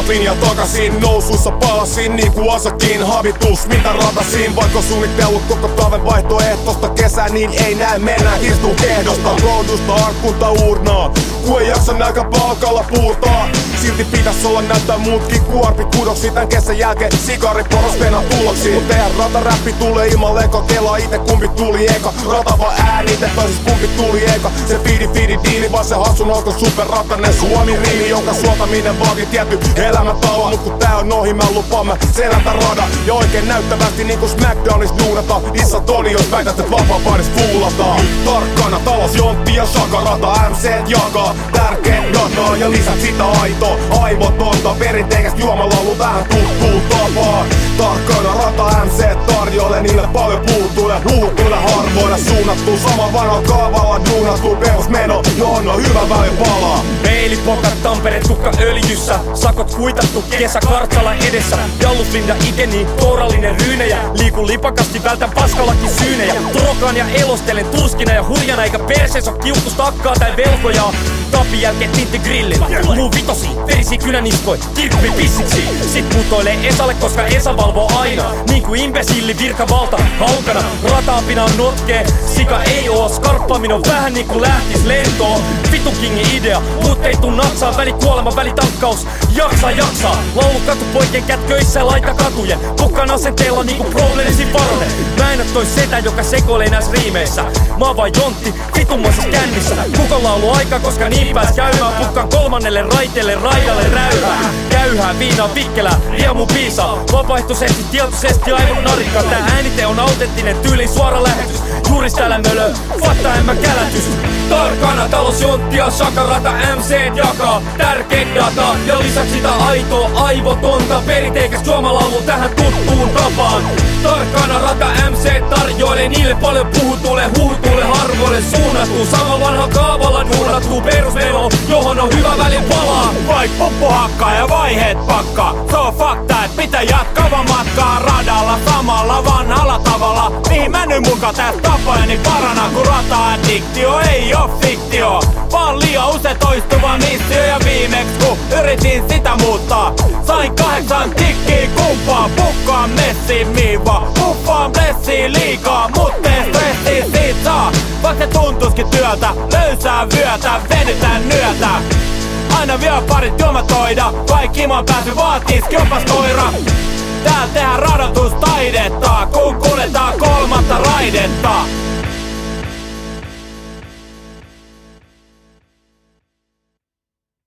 linja takaisin. Nousussa palasin niinku asakin habitus, mitä ratasin. Vaikka suunnitellut koko talven vaihtoehtosta kesää, niin ei näe mennä hirtuun kehdosta. Roudusta arkkunta uurnaa, kun ei jaksa nälkä palkalla puurtaa. Silti pitäis olla näyttää muutkin kuorpi kudoksi tän kesän jälkeen sikariporos venä tuloksi. Mut eihän rataräppi tule ilman leko, kelaa ite kumpi tuli eka. Ratava äänite, tai siis kumpi tuli eka. Se fiidi diili, vaan se hassun alkoi superrattainen Suomi riimi, jonka suotaminen vaatii tietty elämäntava. Mut kun tää on ohi, mä lupaan mä selätä rada. Ja oikein näyttävästi niinku Smackdownissa duunata. Issa Toni, jos väität, et vapaa-paidis fuulataan. Tarkkana talos, Jontti ja Shakarata. MC't jakaa tärkeet dataa ja lisät sitä aitoa, aivotonta, perinteikästä juomalaulu tähän tuttuun tapaan. Tarkkana rata MC tarjoilee niille paljon puutuille harvoille suunnattu. Sama vanhalla kaavalla duunattu perusmeno, johon on hyvä väli palaa. Peilipokat, Tampere tukka öljyssä, sakot kuitattu kesä kartsala edessä. Jalluflinda ikeni, kourallinen ryynejä, liikun lipakasti, vältän paskallakin syynejä. Trokaan ja elostelen turskina ja hurjana, eikä persees oo kiukus takkaa tai velkojaa. Tapin jälkeen tintti grillillä, muu vitosi, verisi kynäniskoi, kirkkuvi pissiksi. Sit putoilee Esalle, koska Esa valvoo aina, niinku imbesilli virkavalta haukana. Rataapina on notkee, sika ei oo, skarppaaminen on vähän niinku lähtis lentoon. Vitu kingin idea, mut ei tuu natsaa, väli kuolema, väli tankkaus, jaksaa. Laulu katupoikien kätköissä, laita katujen, kukkaan asenteella niinku Problemsin varonen. Mä en oo toi setä, joka sekoilee näissä riimeissä. Mä oon vaan Jontti, vitummoisessa kännissä. Kukan laulu aika, koska niin pääs käymään. Pukkaan kolmannelle raiteelle, raidalle räyhää. Käyhää, viinaa, vikkelää, riemu piisaa. Vapaaehtoisesti, tietoisesti, aivot narikkaa. Tää äänite on autenttinen, tyyli suora lähetys. Juuris täällä mölö, fakta en mä kälätys. Tarkana talos, Jontti ja Shakarata, MC't jakaa tärkeet dataa ja lisäksi sitä aitoa, aivotonta, perinteikäs suomalaulu tähän tuttuun tapaan. Tarkana rata MC tarjoilee niille paljon puhutulle, huhutulle, harvoille suunnattu. Sama vanha kaavalla duunattu perusmelo, johon on hyvä välin palaa. Vaik poppo hakkaa ja vaiheet pakkaa, se on fakta, et pitää jatkava matkaa radalla samalla vanhalla tavalla. Mihin mä nyt muka tästä tapojeni parana, kun rata-addiktio ei oo fiktio, vaan liian usein toistuva missio. Ja viimeks kun yritin sitä muuttaa, sain 8 tikkiä kumpaa. Pukkaan messiin miiva, puffaan blessiin liikaa, mut tee stressiin siitä saa. Vaik se tuntuskin työltä, löysää vyötä, venytään nyötä. Aina vielä parit juomatoida, vaik himaan pääsy vaatis kiopas koira. Täällä tehdään radotustaidetta, kun kuljetaan kolmatta raidetta.